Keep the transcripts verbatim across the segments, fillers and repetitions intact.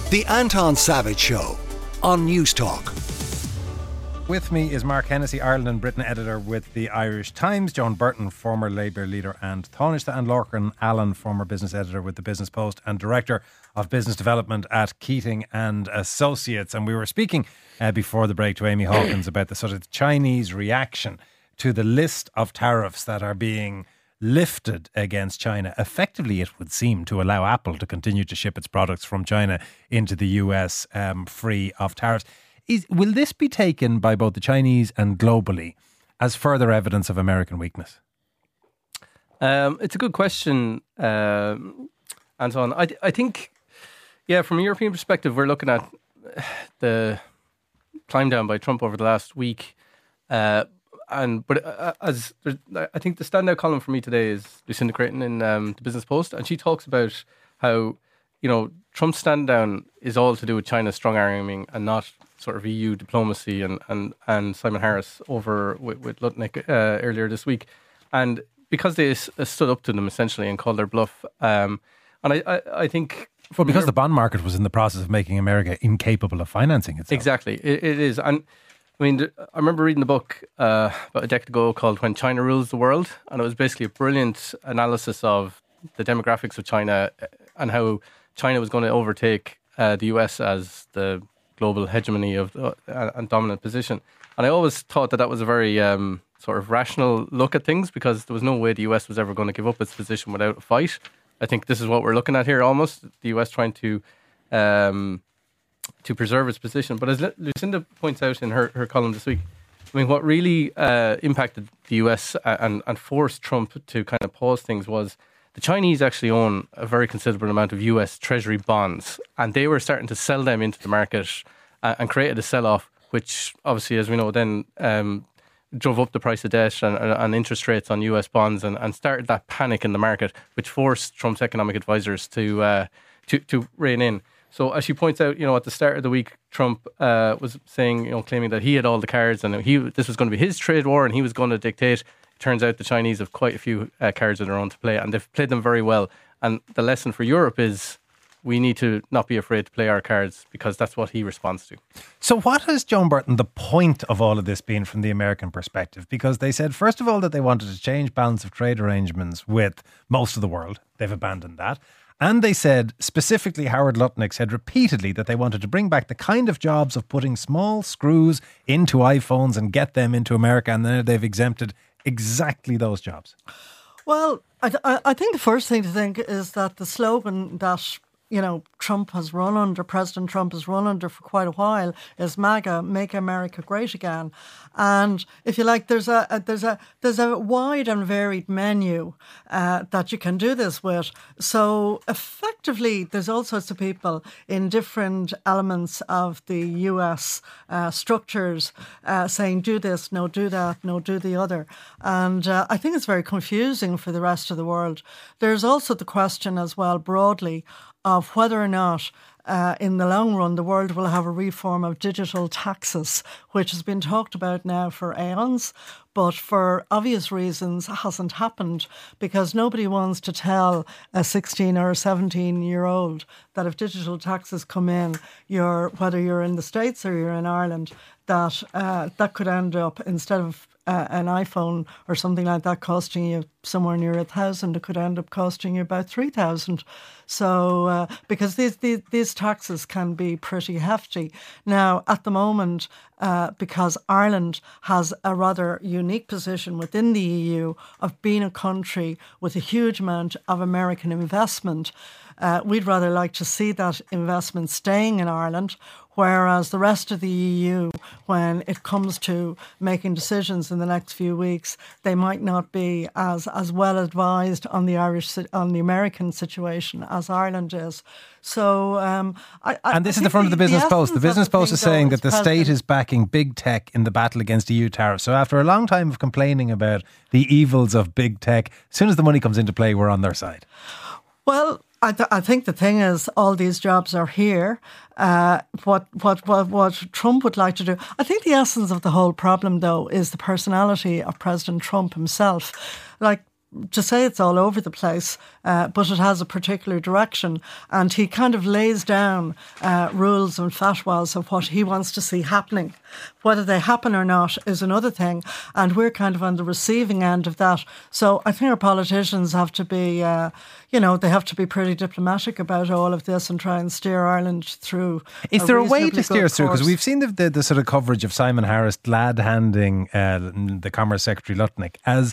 The Anton Savage Show on News Talk. With me is Mark Hennessy, Ireland and Britain editor with the Irish Times, Joan Burton, former Labour leader and Tánaiste, and Lorcan Allen, former business editor with the Business Post and director of business development at Keating and Associates. And we were speaking uh, before the break to Amy Hawkins about the sort of Chinese reaction to the list of tariffs that are being lifted against China. Effectively, it would seem to allow Apple to continue to ship its products from China into the U S um, free of tariffs. Is, will this be taken by both the Chinese and globally as further evidence of American weakness? Um, it's a good question, um, Anton. I, I think, yeah, from a European perspective, we're looking at the climb down by Trump over the last week. Uh, and but uh, as I think the standout column for me today is Lucinda Creighton in um, the Business Post, and she talks about how, you know, Trump's stand down is all to do with China's strong arming and not sort of E U diplomacy and, and, and Simon Harris over with, with Lutnick uh, earlier this week. And because they s- stood up to them essentially and called their bluff. Um, and I, I, I think... Well, because the bond market was in the process of making America incapable of financing itself. Exactly. It, it is. And I mean, I remember reading the book uh, about a decade ago called When China Rules the World. And it was basically a brilliant analysis of the demographics of China and how China was going to overtake uh, the U S as the global hegemony of uh, and dominant position. And I always thought that that was a very um, sort of rational look at things, because there was no way the U S was ever going to give up its position without a fight. I think this is what we're looking at here almost, the U S trying to um, to preserve its position. But as Lucinda points out in her, her column this week, I mean, what really uh, impacted the U S and, and forced Trump to kind of pause things was the Chinese actually own a very considerable amount of U S Treasury bonds, and they were starting to sell them into the market uh, and created a sell-off, which obviously, as we know, then um, drove up the price of debt and, and interest rates on U S bonds and, and started that panic in the market, which forced Trump's economic advisors to uh, to, to rein in. So as she points out, you know, at the start of the week, Trump uh, was saying, you know, claiming that he had all the cards and he this was going to be his trade war and he was going to dictate. Turns out the Chinese have quite a few uh, cards of their own to play, and they've played them very well. And the lesson for Europe is we need to not be afraid to play our cards, because that's what he responds to. So what has, Joan Burton, the point of all of this been from the American perspective? Because they said, first of all, that they wanted to change balance of trade arrangements with most of the world. They've abandoned that. And they said, specifically Howard Lutnick said repeatedly, that they wanted to bring back the kind of jobs of putting small screws into iPhones and get them into America, and then they've exempted exactly those jobs. Well, I, th- I think the first thing to think is that the slogan that, you know, Trump has run under, President Trump has run under for quite a while, is MAGA, Make America Great Again. And if you like, there's a, a there's a there's a wide and varied menu uh, that you can do this with. So effectively, there's all sorts of people in different elements of the U S uh, structures uh, saying, do this, no, do that, no, do the other. And uh, I think it's very confusing for the rest of the world. There's also the question as well, broadly, of whether or not uh, in the long run the world will have a reform of digital taxes, which has been talked about now for aeons, but for obvious reasons hasn't happened, because nobody wants to tell a sixteen or a seventeen year old that if digital taxes come in, you're, whether you're in the States or you're in Ireland, that uh, that could end up, instead of Uh, an iPhone or something like that costing you somewhere near a thousand, it could end up costing you about three thousand. So, uh, because these, these these taxes can be pretty hefty. Now, at the moment, uh, because Ireland has a rather unique position within the E U of being a country with a huge amount of American investment, uh, we'd rather like to see that investment staying in Ireland. Whereas the rest of the E U, when it comes to making decisions in the next few weeks, they might not be as, as well advised on the Irish on the American situation as Ireland is. So, um, I, I and this I is the front the, of the Business the Post. The Business the Post is thing, saying though, that the is state President- is backing big tech in the battle against E U tariffs. So after a long time of complaining about the evils of big tech, as soon as the money comes into play, we're on their side. Well, I, th- I think the thing is, all these jobs are here. Uh, what, what what what Trump would like to do, I think the essence of the whole problem, though, is the personality of President Trump himself. Like, to say it's all over the place, uh, but it has a particular direction. And he kind of lays down uh, rules and fatwas of what he wants to see happening. Whether they happen or not is another thing. And we're kind of on the receiving end of that. So I think our politicians have to be, uh, you know, they have to be pretty diplomatic about all of this and try and steer Ireland through. Is a there a way to reasonably steer good through? Because course. we've seen the, the, the sort of coverage of Simon Harris glad-handing uh, the Commerce Secretary Lutnick as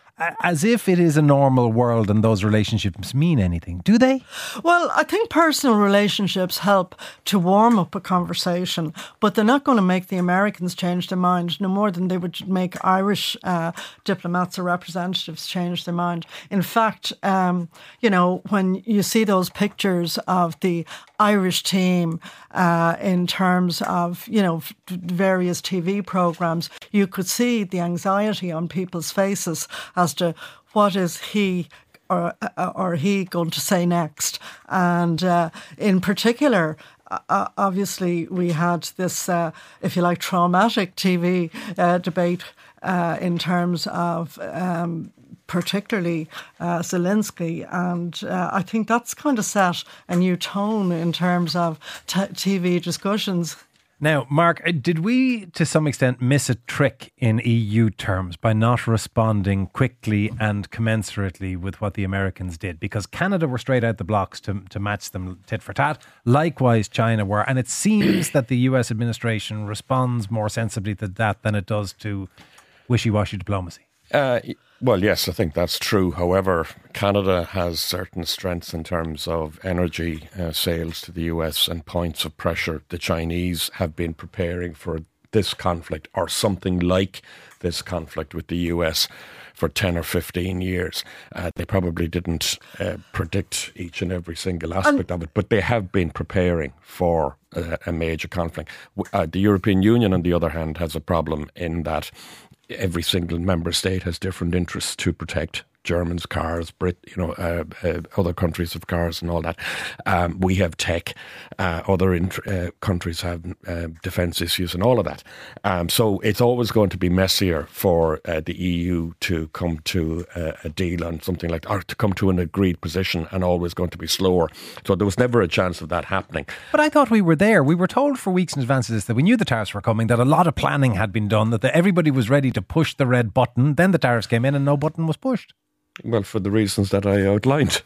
as if it is a normal world and those relationships mean anything. Do they? Well, I think personal relationships help to warm up a conversation, but they're not going to make the Americans change their mind no more than they would make Irish uh, diplomats or representatives change their mind. In fact, um, you know, when you see those pictures of the Irish team uh, in terms of, you know, various T V programmes, you could see the anxiety on people's faces as to what is he or, or he going to say next. And uh, in particular, uh, obviously we had this, uh, if you like, traumatic T V uh, debate uh, in terms of um, particularly uh, Zelensky. And uh, I think that's kind of set a new tone in terms of t- T V discussions. Now, Mark, did we to some extent miss a trick in E U terms by not responding quickly and commensurately with what the Americans did? Because Canada were straight out the blocks to, to match them tit for tat. Likewise, China were. And it seems that the U S administration responds more sensibly to that than it does to wishy-washy diplomacy. Uh, well, yes, I think that's true. However, Canada has certain strengths in terms of energy uh, sales to the U S and points of pressure. The Chinese have been preparing for this conflict or something like this conflict with the U S for ten or fifteen years. Uh, they probably didn't uh, predict each and every single aspect of it, but they have been preparing for uh, a major conflict. Uh, the European Union, on the other hand, has a problem in that every single member state has different interests to protect. Germans, cars, Brit, you know, uh, uh, other countries have cars and all that. Um, we have tech. Uh, other int- uh, countries have uh, defence issues and all of that. Um, so it's always going to be messier for uh, the E U to come to uh, a deal on something like, or to come to an agreed position, and always going to be slower. So there was never a chance of that happening. But I thought we were there. We were told for weeks in advance of this that we knew the tariffs were coming, that a lot of planning had been done, that the, everybody was ready to push the red button. Then the tariffs came in and no button was pushed. Well, for the reasons that I outlined.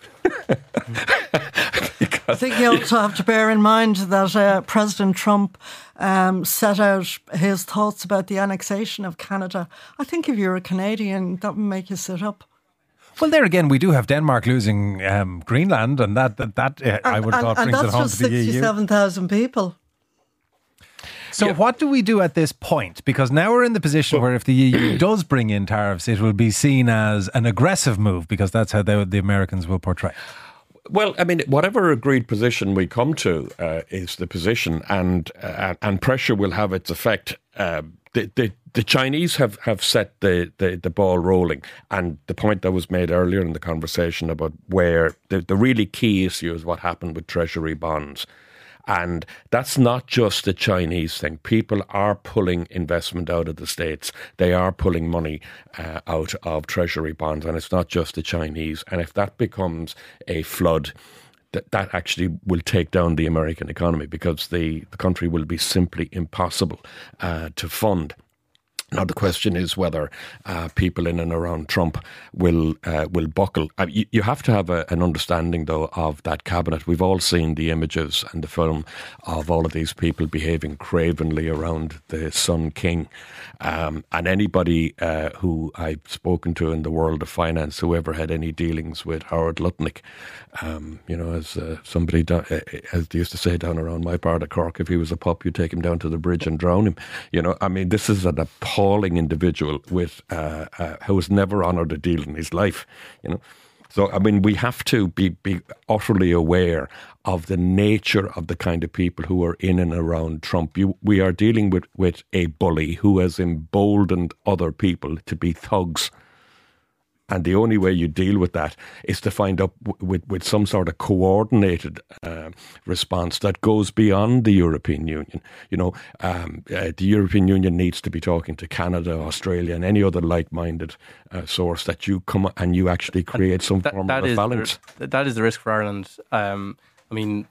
I think you also have to bear in mind that uh, President Trump um, set out his thoughts about the annexation of Canada. I think if you're a Canadian, that would make you sit up. Well, there again, we do have Denmark losing um, Greenland, and that, that, that uh, and, I would have thought and, brings and it home that's to the just E U. sixty-seven thousand people. So Yeah. what do we do at this point? Because now we're in the position where if the E U does bring in tariffs, it will be seen as an aggressive move, because that's how they, the Americans will portray it. Well, I mean, whatever agreed position we come to uh, is the position, and uh, and pressure will have its effect. Uh, the, the the Chinese have, have set the, the, the ball rolling, and the point that was made earlier in the conversation about where the, the really key issue is what happened with treasury bonds. And that's not just a Chinese thing. People are pulling investment out of the States. They are pulling money uh, out of treasury bonds, and it's not just the Chinese. And if that becomes a flood, that, that actually will take down the American economy, because the, the country will be simply impossible uh, to fund. Now, the question is whether uh, people in and around Trump will uh, will buckle. Uh, you, you have to have a, an understanding, though, of that cabinet. We've all seen the images and the film of all of these people behaving cravenly around the Sun King. Um, and anybody uh, who I've spoken to in the world of finance, who ever had any dealings with Howard Lutnick, um, you know, as uh, somebody, do, uh, as they used to say down around my part of Cork, if he was a pup, you'd take him down to the bridge and drown him. You know, I mean, this is an appalling individual with uh, uh, who has never honoured a deal in his life, you know. So, I mean, we have to be, be utterly aware of the nature of the kind of people who are in and around Trump. You, we are dealing with, with a bully who has emboldened other people to be thugs. And the only way you deal with that is to find up w- with, with some sort of coordinated uh, response that goes beyond the European Union. You know, um, uh, the European Union needs to be talking to Canada, Australia, and any other like-minded uh, source that you come and you actually create some that, form that of a is balance. The, that is the risk for Ireland. Um, I mean,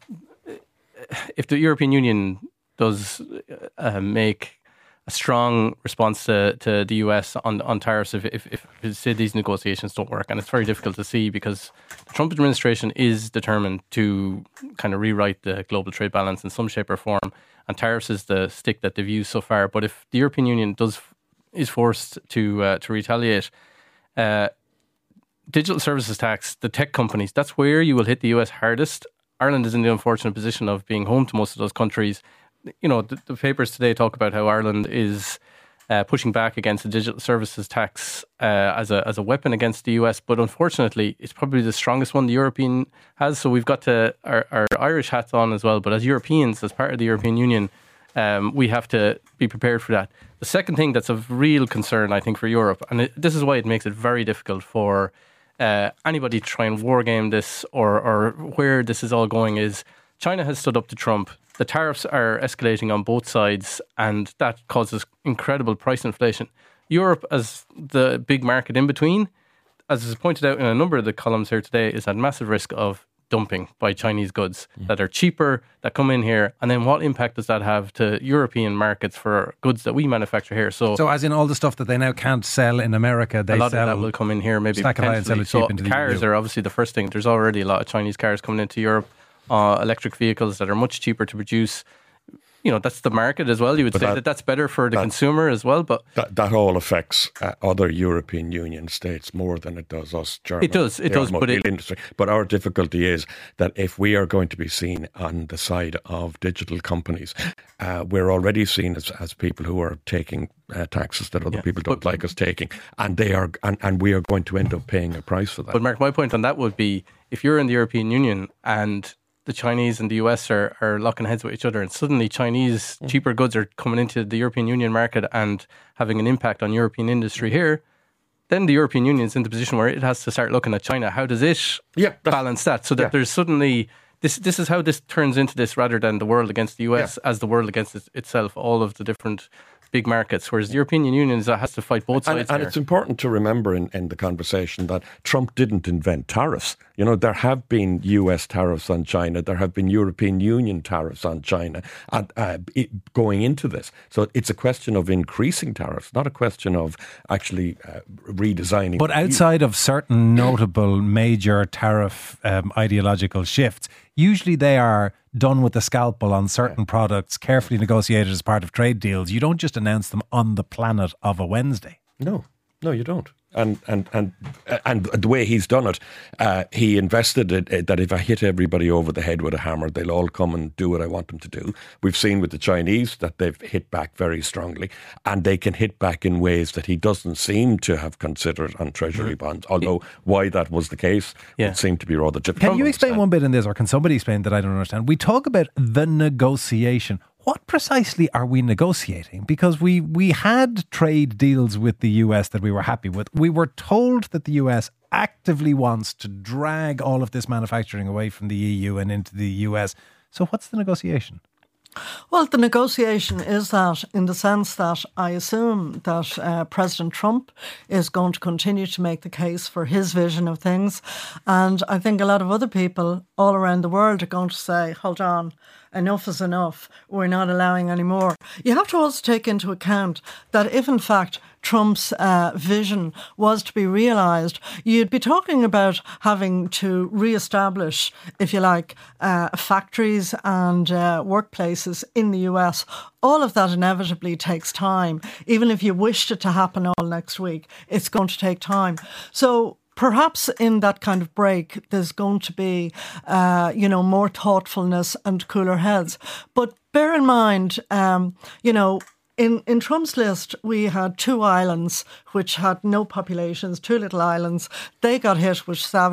if the European Union does uh, make a strong response to, to the U S on on tariffs if, if, if say these negotiations don't work. And it's very difficult to see because the Trump administration is determined to kind of rewrite the global trade balance in some shape or form. And tariffs is the stick that they've used so far. But if the European Union does is forced to uh, to retaliate, uh, digital services tax, the tech companies, that's where you will hit the U S hardest. Ireland is in the unfortunate position of being home to most of those countries. You know, the, the papers today talk about how Ireland is uh, pushing back against the digital services tax uh, as a as a weapon against the U S. But unfortunately, it's probably the strongest one the European has. So we've got to our, our Irish hats on as well. But as Europeans, as part of the European Union, um, we have to be prepared for that. The second thing that's of real concern, I think, for Europe, and it, this is why it makes it very difficult for uh, anybody to try and wargame this or or where this is all going, is China has stood up to Trump. The tariffs are escalating on both sides, and that causes incredible price inflation. Europe, as the big market in between, as is pointed out in a number of the columns here today, is at massive risk of dumping by Chinese goods mm. that are cheaper, that come in here. And then what impact does that have to European markets for goods that we manufacture here? So, so as in all the stuff that they now can't sell in America, they a lot sell of that will come in here, maybe stack it high and sell it cheap so into the cars E U. Are obviously the first thing. There's already a lot of Chinese cars coming into Europe. Uh, electric vehicles that are much cheaper to produce. You know, that's the market as well. You would but say that, that that's better for the that, consumer as well. But that, that all affects uh, other European Union states more than it does us Germans. It does, it does. But, it, industry. But our difficulty is that if we are going to be seen on the side of digital companies, uh, we're already seen as, as people who are taking uh, taxes that other yeah, people don't but, like us taking, and they are, and, and we are going to end up paying a price for that. But Mark, my point on that would be, if you're in the European Union and the Chinese and the U S are, are locking heads with each other, and suddenly Chinese cheaper goods are coming into the European Union market and having an impact on European industry here, then the European Union is in the position where it has to start looking at China. How does it yeah, balance that? So that yeah. there's suddenly, this this is how this turns into this, rather than the world against the U S yeah. as the world against it, itself, all of the different big markets, whereas the European Union is, has to fight both sides. And, and it's important to remember in, in the conversation that Trump didn't invent tariffs. You know, there have been U S tariffs on China, there have been European Union tariffs on China and, uh, it, going into this. So it's a question of increasing tariffs, not a question of actually uh, redesigning. But outside of certain notable major tariff um, ideological shifts, usually they are done with the scalpel on certain products, carefully negotiated as part of trade deals. You don't just announce them on the planet of a Wednesday. No, no, you don't. And and and and the way he's done it, uh, he invested it that if I hit everybody over the head with a hammer, they'll all come and do what I want them to do. We've seen with the Chinese that they've hit back very strongly, and they can hit back in ways that he doesn't seem to have considered on treasury bonds. Although why that was the case yeah. would seem to be rather difficult. Can you explain one bit in this, or can somebody explain that I don't understand? We talk about the negotiation. What precisely are we negotiating? Because we, we had trade deals with the U S that we were happy with. We were told that the U S actively wants to drag all of this manufacturing away from the E U and into the U S. So what's the negotiation? Well, the negotiation is that, in the sense that I assume that uh, President Trump is going to continue to make the case for his vision of things. And I think a lot of other people all around the world are going to say, hold on, enough is enough. We're not allowing any more. You have to also take into account that if, in fact, Trump's uh, vision was to be realised, you'd be talking about having to re-establish, if you like, uh, factories and uh, workplaces in the U S. All of that inevitably takes time. Even if you wished it to happen all next week, it's going to take time. So perhaps in that kind of break, there's going to be, uh, you know, more thoughtfulness and cooler heads. But bear in mind, um, you know, In in Trump's list, we had two islands which had no populations, two little islands. They got hit with savage.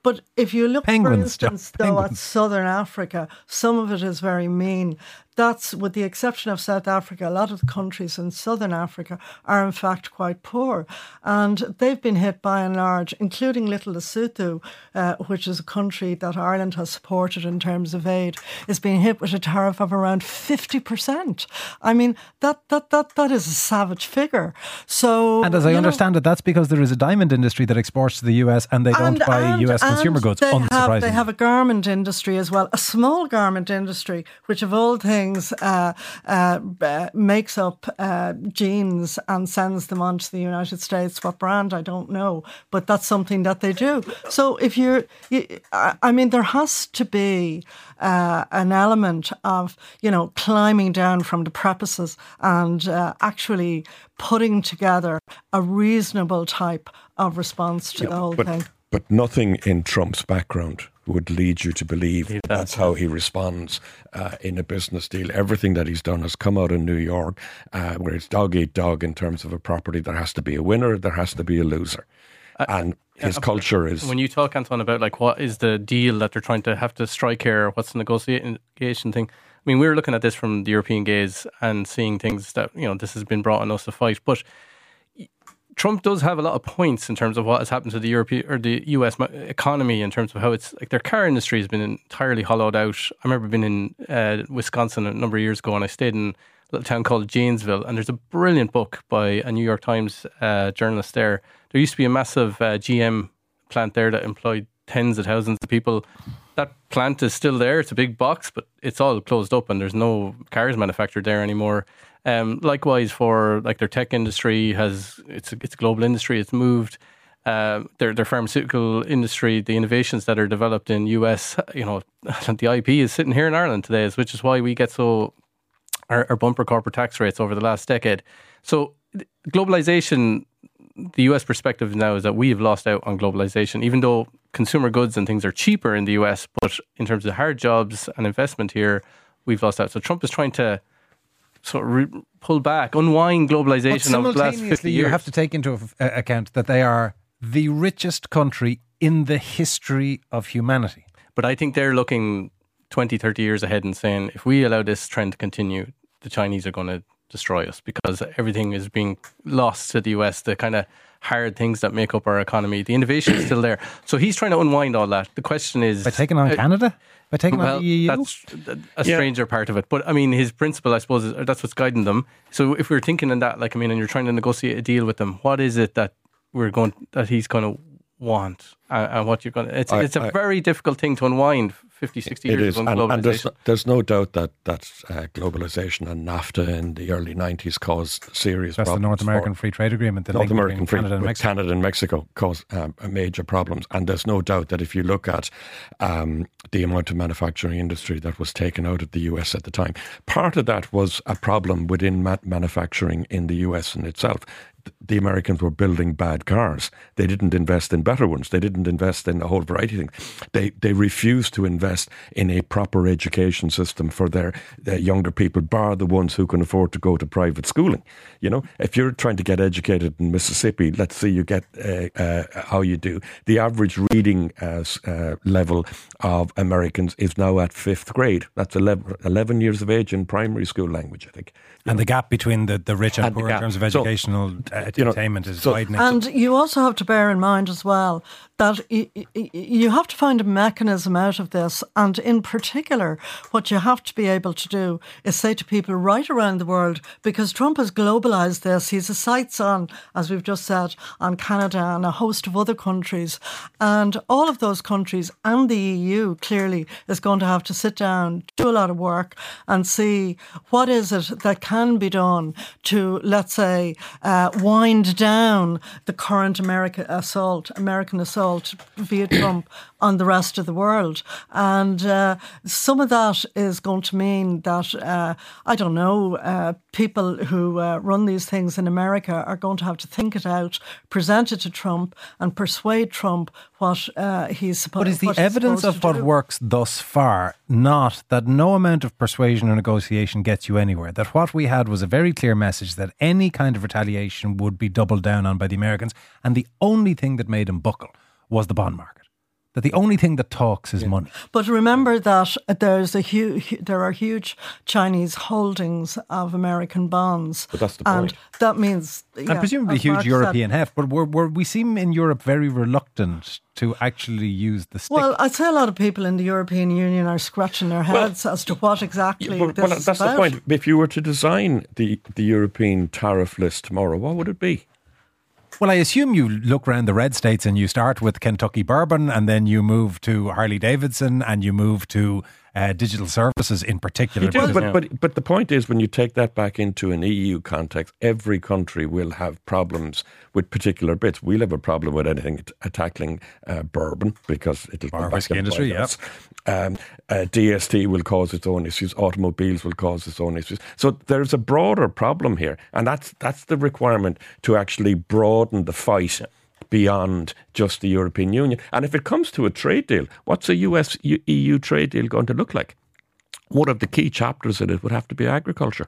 But if you look, Penguins, for instance, John, though, penguins. at Southern Africa, some of it is very mean. That's, with the exception of South Africa, a lot of the countries in Southern Africa are in fact quite poor. And they've been hit by and large, including Little Lesotho, uh, which is a country that Ireland has supported in terms of aid, is being hit with a tariff of around fifty percent. I mean, that that that that is a savage figure. So, And as I you know, understand it, that's because there is a diamond industry that exports to the U S and they don't and, buy and, U S consumer and goods, they unsurprisingly. have, they have a garment industry as well, a small garment industry, which of all things uh, uh, uh, makes up uh, jeans and sends them on to the United States. What brand, I don't know, but that's something that they do. So if you're, you, I mean, there has to be uh, an element of, you know, climbing down from the precipices and uh, actually putting together a reasonable type of response to the whole but, thing. But nothing in Trump's background would lead you to believe Yeah, that's how he responds uh, in a business deal. Everything that he's done has come out of New York, uh, where it's dog eat dog in terms of a property. There has to be a winner, there has to be a loser. Uh, and his yeah, culture is... When you talk, Anton, about like what is the deal that they're trying to have to strike here, what's the negotiation thing? I mean, we were looking at this from the European gaze and seeing things that, you know, this has been brought on us to fight. But Trump does have a lot of points in terms of what has happened to the European or the U S economy in terms of how it's like their car industry has been entirely hollowed out. I remember being in uh, Wisconsin a number of years ago and I stayed in a little town called Janesville, and there's a brilliant book by a New York Times uh, journalist there. There used to be a massive uh, G M plant there that employed tens of thousands of people. That plant is still there. It's a big box, but it's all closed up and there's no cars manufactured there anymore. Um, likewise, for like their tech industry has it's a, it's a global industry. It's moved. Uh, their their pharmaceutical industry, the innovations that are developed in U S, you know, the I P is sitting here in Ireland today, which is why we get so our, our bumper corporate tax rates over the last decade. So globalization, the U S perspective now is that we have lost out on globalization, even though consumer goods and things are cheaper in the U S. But in terms of hard jobs and investment here, we've lost out. So Trump is trying to sort of re- pull back, unwind globalization over the last fifty years. You have to take into account that they are the richest country in the history of humanity. But I think they're looking twenty, thirty years ahead and saying, if we allow this trend to continue, the Chinese are going to destroy us because everything is being lost to the U S, the kind of hard things that make up our economy. The innovation is still there. So he's trying to unwind all that. The question is... By taking on uh, Canada? By taking well, on the E U? That's a stranger yeah. part of it. But I mean, his principle, I suppose, is, that's what's guiding them. So if we're thinking in that, like, I mean, and you're trying to negotiate a deal with them, what is it that we're going, that he's going to want and, and what you're going to... It's, I, it's a I, very difficult thing to unwind fifty, sixty years it is. ago. And, and there's, there's no doubt that, that uh, globalisation and NAFTA in the early nineties caused serious That's problems. That's the North American Free Trade Agreement. The North American Free Canada and Mexico. Canada and Mexico caused um, major problems. And there's no doubt that if you look at um, the amount of manufacturing industry that was taken out of the U S at the time, part of that was a problem within ma- manufacturing in the U S in itself. The Americans were building bad cars. They didn't invest in better ones. They didn't invest in a whole variety of things. They they refused to invest in a proper education system for their, their younger people, bar the ones who can afford to go to private schooling. You know, if you're trying to get educated in Mississippi, let's see you get uh, uh, how you do. The average reading uh, uh, level of Americans is now at fifth grade. That's eleven, eleven years of age in primary school language, I think. And the gap between the, the rich and, and poor in terms of educational so, attainment you know, is so, widening. And you also have to bear in mind as well that y- y- you have to find a mechanism out of this. And in particular, what you have to be able to do is say to people right around the world, because Trump has globalised this, he's a sights on, as we've just said, on Canada and a host of other countries. And all of those countries and the E U clearly is going to have to sit down, do a lot of work and see what is it that can be done to, let's say, uh, wind down the current American assault, American assault via Trump on the rest of the world. And uh, some of that is going to mean that, uh, I don't know, uh, people who uh, run these things in America are going to have to think it out, present it to Trump and persuade Trump what uh, he's supposed to do. But is the evidence of what works thus far not that no amount of persuasion or negotiation gets you anywhere? That what we had was a very clear message that any kind of retaliation would be doubled down on by the Americans, and the only thing that made them buckle was the bond market. That the only thing that talks is yeah. money. But remember that there's a huge, there are huge Chinese holdings of American bonds. But that's the point. And that means... And yeah, presumably huge Mark European said, heft. But we're, we're, we seem in Europe very reluctant to actually use the stick. Well, I'd say a lot of people in the European Union are scratching their heads well, as to what exactly yeah, this well, is that's about. the point. If you were to design the, the European tariff list tomorrow, what would it be? Well, I assume you look around the red states and you start with Kentucky bourbon and then you move to Harley Davidson and you move to uh, digital services in particular. You do, but, but, but the point is, when you take that back into an E U context, every country will have problems with particular bits. We'll have a problem with anything t- tackling uh, bourbon because it'll Our whiskey industry, yeah. Um, uh, D S T will cause its own issues. Automobiles will cause its own issues. So there's a broader problem here, and that's that's the requirement to actually broaden the fight beyond just the European Union. And if it comes to a trade deal, what's a U S E U trade deal going to look like? One of the key chapters in it would have to be agriculture.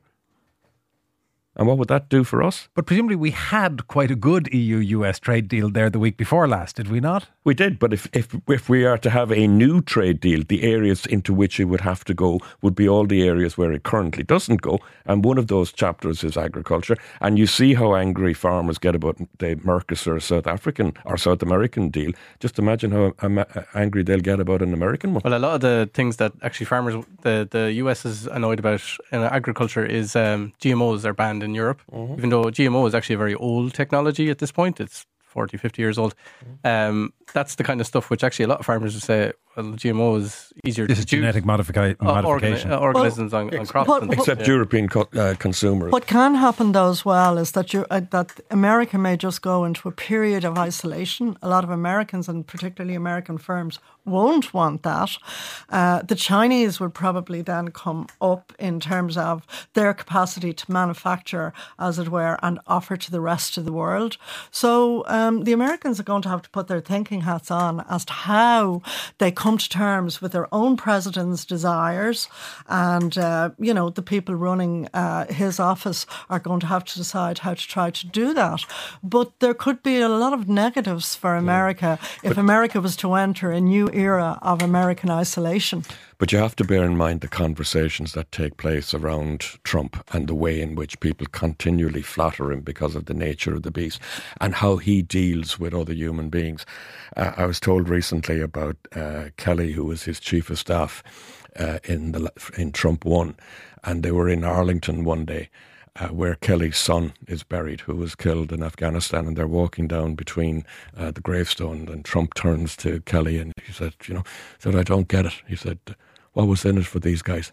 And what would that do for us? But presumably we had quite a good E U U S trade deal there the week before last, did we not? We did, but if, if if we are to have a new trade deal, the areas into which it would have to go would be all the areas where it currently doesn't go. And one of those chapters is agriculture. And you see how angry farmers get about the Mercosur South African or South American deal. Just imagine how um, angry they'll get about an American one. Well, a lot of the things that actually farmers, the, the U S is annoyed about in agriculture is um, G M Os are banned in Europe, mm-hmm. even though G M O is actually a very old technology at this point. It's forty, fifty years old. Um, that's the kind of stuff which actually a lot of farmers would say, well, G M O is easier this to is genetic modifi- uh, modification. Organi- uh, organisms well, on, on crops. What, and except yeah. European co- uh, consumers. What can happen though as well is that you, uh, that America may just go into a period of isolation. A lot of Americans and particularly American firms won't want that. Uh, the Chinese would probably then come up in terms of their capacity to manufacture, as it were, and offer to the rest of the world. So um, the Americans are going to have to put their thinking hats on as to how they come to terms with their own president's desires. And, uh, you know, the people running uh, his office are going to have to decide how to try to do that. But there could be a lot of negatives for America yeah. if but America was to enter a new era of American isolation. But you have to bear in mind the conversations that take place around Trump and the way in which people continually flatter him because of the nature of the beast and how he deals with other human beings. Uh, I was told recently about uh, Kelly, who was his chief of staff uh, in the in Trump one, and they were in Arlington one day. Uh, where Kelly's son is buried, who was killed in Afghanistan, and they're walking down between uh, the gravestone, and Trump turns to Kelly and he said, you know, said, I don't get it. He said, what was in it for these guys?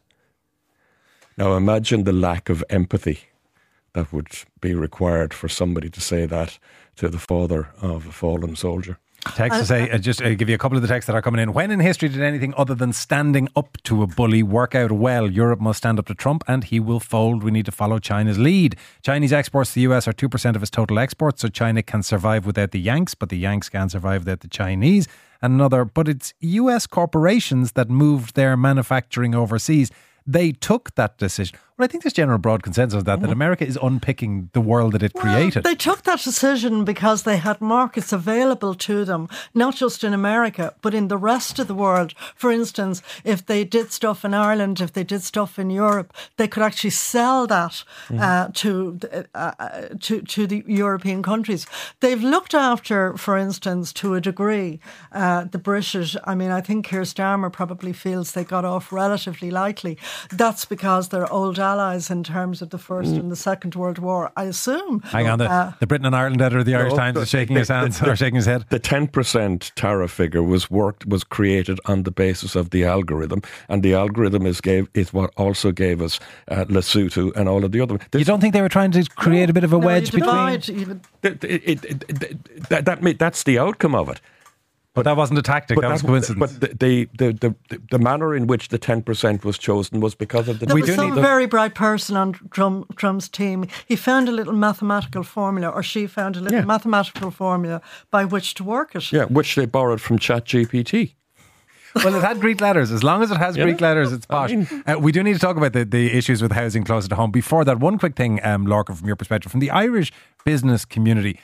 Now imagine the lack of empathy that would be required for somebody to say that to the father of a fallen soldier. Text to say, uh, just uh, give you a couple of the texts that are coming in. When in history did anything other than standing up to a bully work out well? Europe must stand up to Trump and he will fold. We need to follow China's lead. Chinese exports to the U S are two percent of its total exports, so China can survive without the Yanks, but the Yanks can't survive without the Chinese. And another, but it's U S corporations that moved their manufacturing overseas. They took that decision. Well, I think there's general broad consensus of that, mm-hmm. that America is unpicking the world that it well, created. They took that decision because they had markets available to them, not just in America, but in the rest of the world. For instance, if they did stuff in Ireland, if they did stuff in Europe, they could actually sell that mm-hmm. uh, to, uh, to to the European countries. They've looked after, for instance, to a degree, uh, the British. I mean, I think Keir Starmer probably feels they got off relatively lightly. That's because they're old allies in terms of the First mm. and the Second World War, I assume. Hang on, the, uh, the Britain and Ireland editor of the Irish no, Times is shaking the, his hands the, the, or shaking his head. The ten percent tariff figure was worked was created on the basis of the algorithm, and the algorithm is gave is what also gave us uh, Lesotho and all of the other. This, you don't think they were trying to create no, a bit of a no, wedge between? Even. It, it, it, it, that, that that's the outcome of it. But that wasn't a tactic, that was a coincidence. But the, the, the, the, the manner in which the ten percent was chosen was because of the... There we was do some need very bright person on Trump, Trump's team. He found a little mathematical formula, or she found a little yeah. mathematical formula by which to work it. Yeah, which they borrowed from ChatGPT. Well, it had Greek letters. As long as it has yeah. Greek letters, it's posh. I mean, uh, we do need to talk about the, the issues with housing closer to home. Before that, one quick thing, um, Lorcan, from your perspective, from the Irish business community,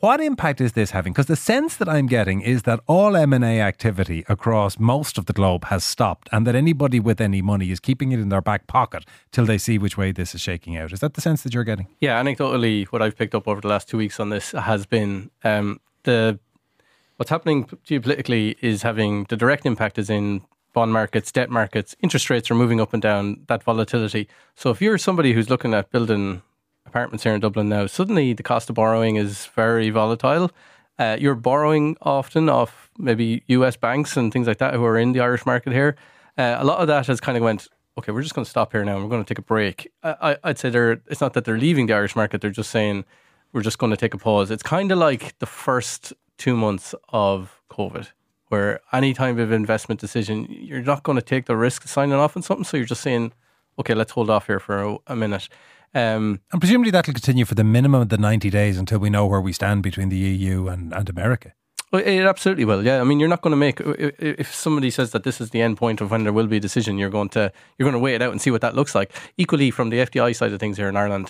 What impact is this having? Because the sense that I'm getting is that all M and A activity across most of the globe has stopped, and that anybody with any money is keeping it in their back pocket till they see which way this is shaking out. Is that the sense that you're getting? Yeah, anecdotally, what I've picked up over the last two weeks on this has been um, the what's happening geopolitically is having the direct impact is in bond markets, debt markets, interest rates are moving up and down, that volatility. So if you're somebody who's looking at building apartments here in Dublin now, suddenly the cost of borrowing is very volatile. Uh, you're borrowing often off maybe U S banks and things like that who are in the Irish market here. Uh, a lot of that has kind of went, okay, we're just going to stop here now and we're going to take a break. I, I'd say they're, it's not that they're leaving the Irish market, they're just saying we're just going to take a pause. It's kind of like the first two months of COVID, where any type of investment decision, you're not going to take the risk of signing off on something. So you're just saying, okay, let's hold off here for a, a minute. Um, and presumably that will continue for the minimum of the ninety days until we know where we stand between the E U and, and America. Well, it absolutely will. Yeah, I mean, you're not going to make, if somebody says that this is the end point of when there will be a decision, you're going to you're going to weigh it out and see what that looks like. Equally, from the F D I side of things here in Ireland,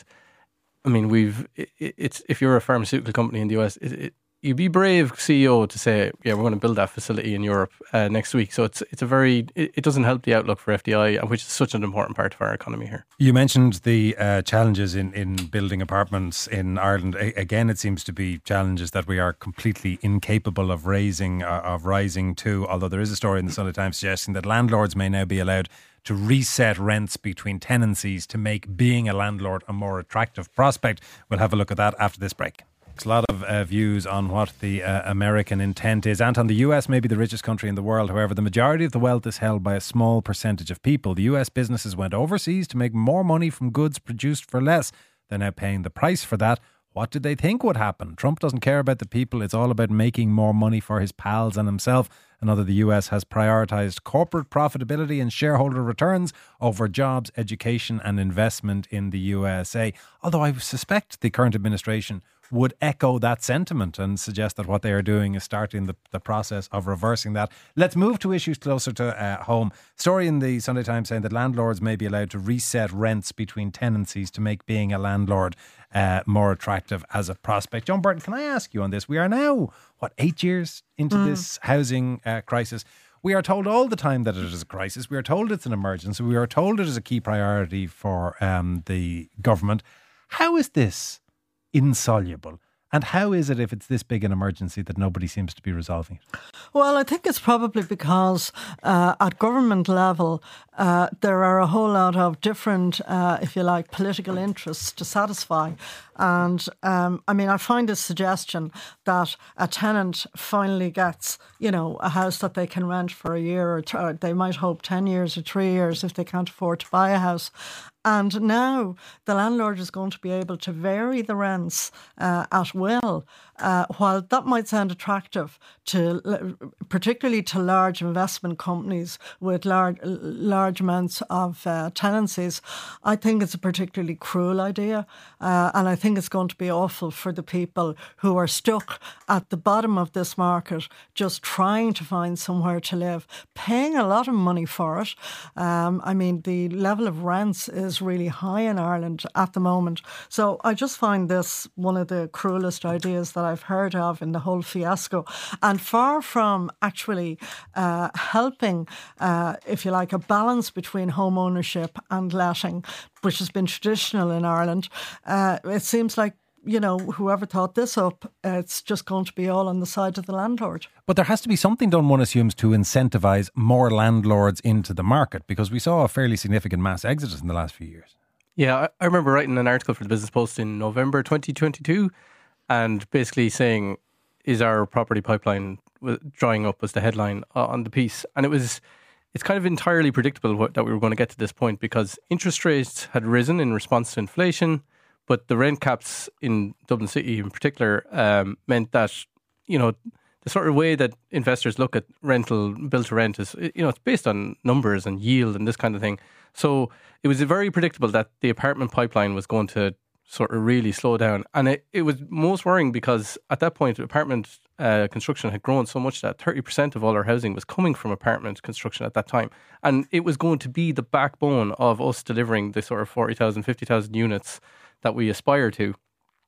I mean, we've it, it's if you're a pharmaceutical company in the U S, it, it, you'd be brave C E O to say, yeah, we're going to build that facility in Europe uh, next week. So it's it's a very, it, it doesn't help the outlook for F D I, which is such an important part of our economy here. You mentioned the uh, challenges in, in building apartments in Ireland. A- again, it seems to be challenges that we are completely incapable of raising, uh, of rising to, although there is a story in the Sunday Times suggesting that landlords may now be allowed to reset rents between tenancies to make being a landlord a more attractive prospect. We'll have a look at that after this break. There's a lot of uh, views on what the uh, American intent is. Anton, the U S may be the richest country in the world. However, the majority of the wealth is held by a small percentage of people. The U S businesses went overseas to make more money from goods produced for less. They're now paying the price for that. What did they think would happen? Trump doesn't care about the people. It's all about making more money for his pals and himself. Another, the U S has prioritised corporate profitability and shareholder returns over jobs, education and investment in the U S A. Although I suspect the current administration would echo that sentiment and suggest that what they are doing is starting the, the process of reversing that. Let's move to issues closer to uh, home. Story in the Sunday Times saying that landlords may be allowed to reset rents between tenancies to make being a landlord uh, more attractive as a prospect. John Burton, can I ask you on this? We are now, what, eight years into mm. this housing uh, crisis. We are told all the time that it is a crisis. We are told it's an emergency. We are told it is a key priority for um, the government. How is this insoluble? And how is it, if it's this big an emergency, that nobody seems to be resolving it? Well, I think it's probably because uh, at government level, uh, there are a whole lot of different, uh, if you like, political interests to satisfy. And um, I mean, I find this suggestion that a tenant finally gets, you know, a house that they can rent for a year or, t- or they might hope ten years or three years if they can't afford to buy a house. And now the landlord is going to be able to vary the rents uh, at will. Uh, while that might sound attractive to, particularly to large investment companies with large large amounts of uh, tenancies, I think it's a particularly cruel idea, uh, and I think it's going to be awful for the people who are stuck at the bottom of this market, just trying to find somewhere to live, paying a lot of money for it. Um, I mean, the level of rents is really high in Ireland at the moment, so I just find this one of the cruelest ideas that I've heard of in the whole fiasco, and far from actually uh, helping, uh, if you like, a balance between home ownership and letting, which has been traditional in Ireland. Uh, it seems like, you know, whoever thought this up, uh, it's just going to be all on the side of the landlord. But there has to be something done, one assumes, to incentivise more landlords into the market, because we saw a fairly significant mass exodus in the last few years. Yeah, I remember writing an article for the Business Post in November twenty twenty-two and basically saying, is our property pipeline drying up, was the headline on the piece. And it was, it's kind of entirely predictable what, that we were going to get to this point, because interest rates had risen in response to inflation, but the rent caps in Dublin City in particular um, meant that, you know, the sort of way that investors look at rental, build to rent is, you know, it's based on numbers and yield and this kind of thing. So it was very predictable that the apartment pipeline was going to sort of really slow down. And it, it was most worrying because at that point, apartment uh, construction had grown so much that thirty percent of all our housing was coming from apartment construction at that time. And it was going to be the backbone of us delivering the sort of forty thousand, fifty thousand units that we aspire to.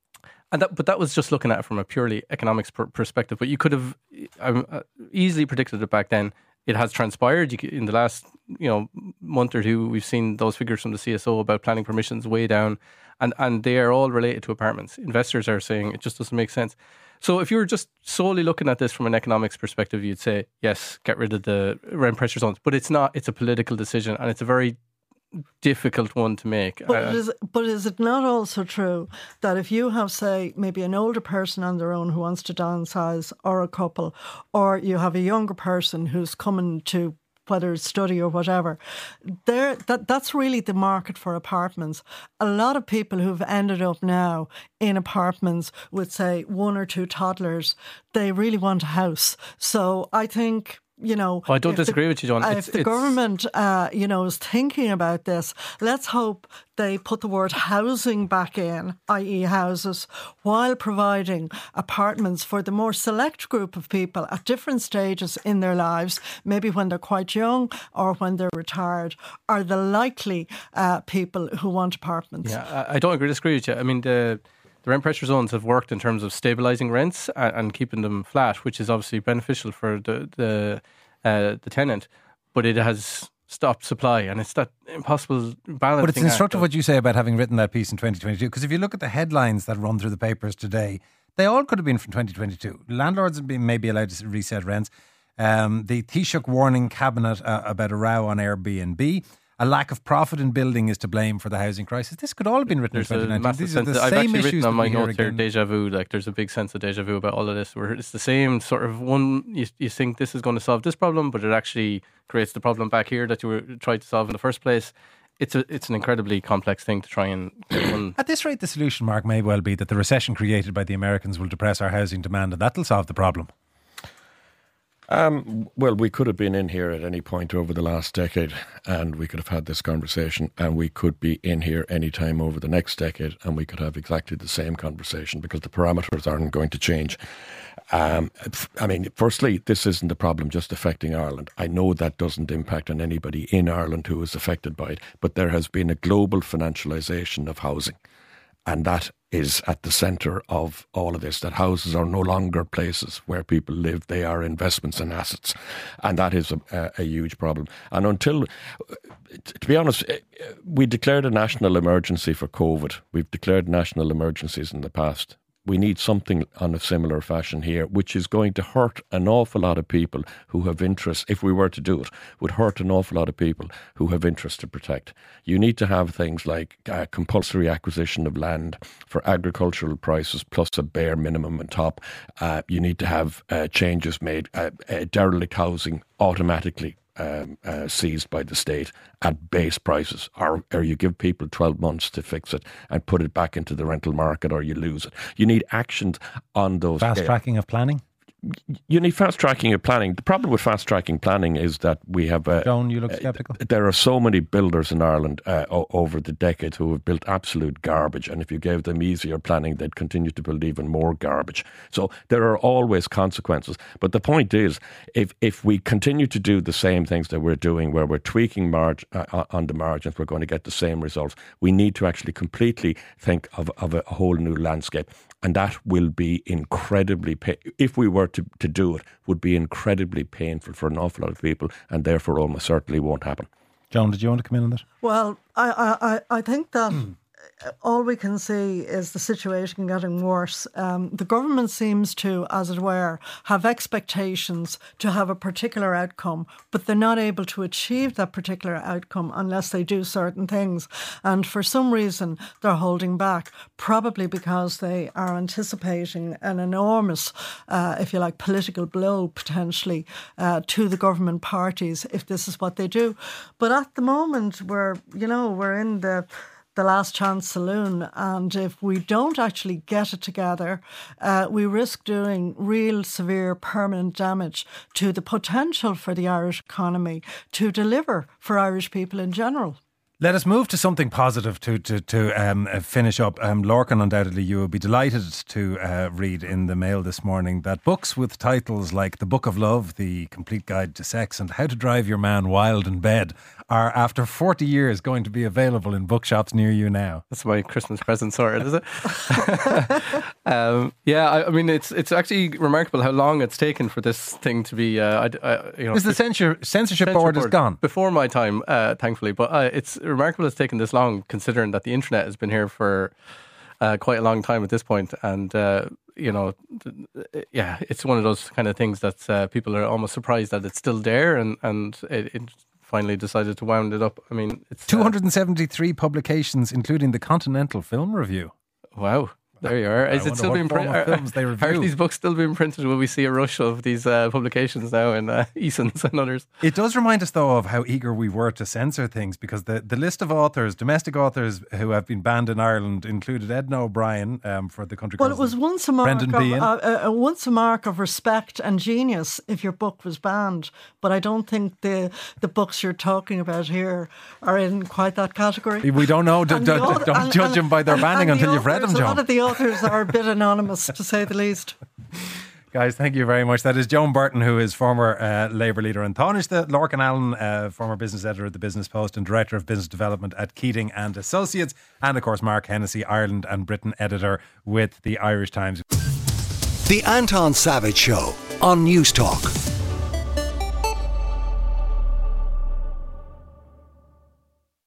And that, but that was just looking at it from a purely economics per- perspective. But you could have um, uh, easily predicted it back then. It has transpired. You, in the last you know month or two, we've seen those figures from the C S O about planning permissions way down, and, and they are all related to apartments. Investors are saying it just doesn't make sense. So if you were just solely looking at this from an economics perspective, you'd say, yes, get rid of the rent pressure zones. But it's not. It's a political decision, and it's a very difficult one to make. But, uh, is, but is it not also true that if you have, say, maybe an older person on their own who wants to downsize, or a couple, or you have a younger person who's coming to, whether it's study or whatever, there that that's really the market for apartments. A lot of people who've ended up now in apartments with, say, one or two toddlers, they really want a house. So I think, you know, well, I don't disagree the, with you, John. Uh, it's, if the it's, government, uh, you know, is thinking about this, let's hope they put the word housing back in, that is houses, while providing apartments for the more select group of people at different stages in their lives, maybe when they're quite young or when they're retired, are the likely uh, people who want apartments. Yeah, I, I don't agree, disagree with you. I mean, the... The rent pressure zones have worked in terms of stabilising rents and, and keeping them flat, which is obviously beneficial for the the, uh, the tenant, but it has stopped supply, and it's that impossible balance. But it's instructive what you say about having written that piece in twenty twenty-two, because if you look at the headlines that run through the papers today, they all could have been from twenty twenty-two. Landlords have been maybe allowed to reset rents. Um, the Taoiseach warning cabinet uh, about a row on Airbnb. A lack of profit in building is to blame for the housing crisis. This could all have been written there's in twenty nineteen. These are the same I've actually issues written on my notes here, again. deja vu. Like, there's a big sense of deja vu about all of this, where it's the same sort of one. You, you think this is going to solve this problem, but it actually creates the problem back here that you were trying to solve in the first place. It's a it's an incredibly complex thing to try and get one. At this rate, the solution, Mark, may well be that the recession created by the Americans will depress our housing demand, and that'll solve the problem. Um, well, we could have been in here at any point over the last decade, and we could have had this conversation, and we could be in here any time over the next decade, and we could have exactly the same conversation, because the parameters aren't going to change. Um, I mean, firstly, this isn't a problem just affecting Ireland. I know that doesn't impact on anybody in Ireland who is affected by it, but there has been a global financialisation of housing. And that is at the centre of all of this, that houses are no longer places where people live. They are investments and assets. And that is a, a, a huge problem. And until, to be honest, we declared a national emergency for COVID. We've declared national emergencies in the past. We need something on a similar fashion here, which is going to hurt an awful lot of people who have interest. If we were to do it, would hurt an awful lot of people who have interest to protect. You need to have things like uh, compulsory acquisition of land for agricultural prices plus a bare minimum on top. Uh, you need to have uh, changes made, uh, uh, derelict housing automatically Um, uh, seized by the state at base prices, or, or you give people twelve months to fix it and put it back into the rental market, or you lose it. You need actions on those. Fast tracking of planning? You need fast tracking of planning. The problem with fast tracking planning is that we have. Uh, John, you look sceptical. Uh, there are so many builders in Ireland uh, o- over the decades who have built absolute garbage, and if you gave them easier planning, they'd continue to build even more garbage. So there are always consequences. But the point is, if if we continue to do the same things that we're doing, where we're tweaking marg- uh, on the margins, we're going to get the same results. We need to actually completely think of, of a whole new landscape. And that will be incredibly, pa- if we were to, to do it, would be incredibly painful for an awful lot of people, and therefore almost certainly won't happen. John, did you want to come in on that? Well, I, I, I think that all we can see is the situation getting worse. Um, the government seems to, as it were, have expectations to have a particular outcome, but they're not able to achieve that particular outcome unless they do certain things. And for some reason, they're holding back, probably because they are anticipating an enormous, uh, if you like, political blow potentially uh, to the government parties if this is what they do. But at the moment, we're, you know, we're in the the last chance saloon, and if we don't actually get it together, uh, we risk doing real severe permanent damage to the potential for the Irish economy to deliver for Irish people in general. Let us move to something positive to to, to um, finish up. Um, Lorcan, undoubtedly you will be delighted to uh, read in the Mail this morning that books with titles like The Book of Love, The Complete Guide to Sex, and How to Drive Your Man Wild in Bed are, after forty years, going to be available in bookshops near you now. That's my Christmas present sorted, is it? um, yeah, I, I mean, it's it's actually remarkable how long it's taken for this thing to be. Uh, I, I, you know, Is the censor, censorship board is gone? Before my time, uh, thankfully. But uh, it's remarkable it's taken this long, considering that the internet has been here for uh, quite a long time at this point. And, uh, you know, yeah, it's one of those kind of things that uh, people are almost surprised that it's still there, and, and it, it finally decided to wound it up. I mean, it's two hundred seventy-three uh, publications, including the Continental Film Review. Wow. There you are. Is it still being printed? Are, are these books still being printed? Will we see a rush of these uh, publications now in uh, Eason's and others? It does remind us, though, of how eager we were to censor things, because the, the list of authors, domestic authors who have been banned in Ireland, included Edna O'Brien um, for The Country Well, Girls. it was once a mark Brendan of Behan. uh, uh, once a mark of respect and genius if your book was banned. But I don't think the the books you're talking about here are in quite that category. We don't know. D- And d- the author- don't and- judge and- them by their and- banning and the until you've read authors- them, A lot John. of the authors are a bit anonymous, to say the least. Guys, thank you very much. That is Joan Burton, who is former uh, Labour leader, and Tánaiste Lorcan Allen, uh, former business editor at the Business Post and director of business development at Keating and Associates, and of course Mark Hennessy, Ireland and Britain editor with the Irish Times. The Anton Savage Show on News Talk.